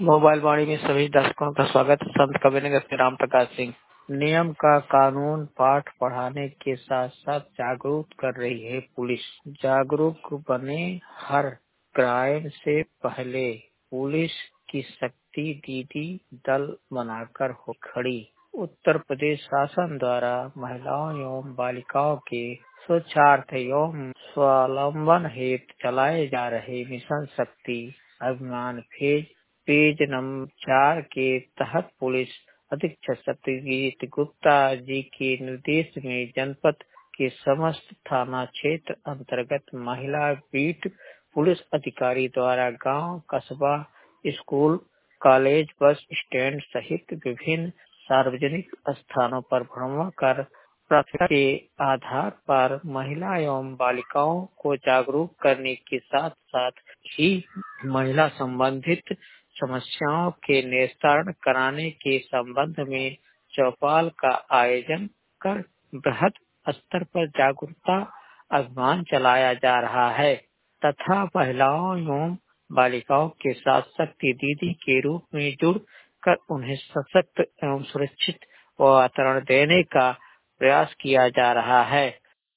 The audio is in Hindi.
मोबाइल वाणी में सभी दर्शकों का स्वागत है। संत कबीरनगर से राम प्रकाश सिंह। नियम का कानून पाठ पढ़ाने के साथ साथ जागरूक कर रही है पुलिस। जागरूक बने, हर क्राइम से पहले पुलिस की शक्ति दीदी दल बनाकर हो खड़ी। उत्तर प्रदेश शासन द्वारा महिलाओं एवं बालिकाओं के स्वच्छार्थ एवं स्वावलंबन हेतु चलाए जा रहे मिशन शक्ति अभियान पेज नंबर 4 के तहत पुलिस अधीक्षक सत्यजीत गुप्ता जी के निर्देश में जनपद के समस्त थाना क्षेत्र अंतर्गत महिला बीट पुलिस अधिकारी द्वारा गांव, कस्बा, स्कूल, कॉलेज, बस स्टैंड सहित विभिन्न सार्वजनिक स्थानों पर भ्रमण कर प्राथमिकता के आधार पर महिला एवं बालिकाओं को जागरूक करने के साथ साथ ही महिला संबंधित समस्याओं के निस्तारण कराने के संबंध में चौपाल का आयोजन कर बृहद स्तर पर जागरूकता अभियान चलाया जा रहा है तथा महिलाओं एवं बालिकाओं के साथ शक्ति दीदी के रूप में जुड़ कर उन्हें सशक्त एवं सुरक्षित वातावरण देने का प्रयास किया जा रहा है।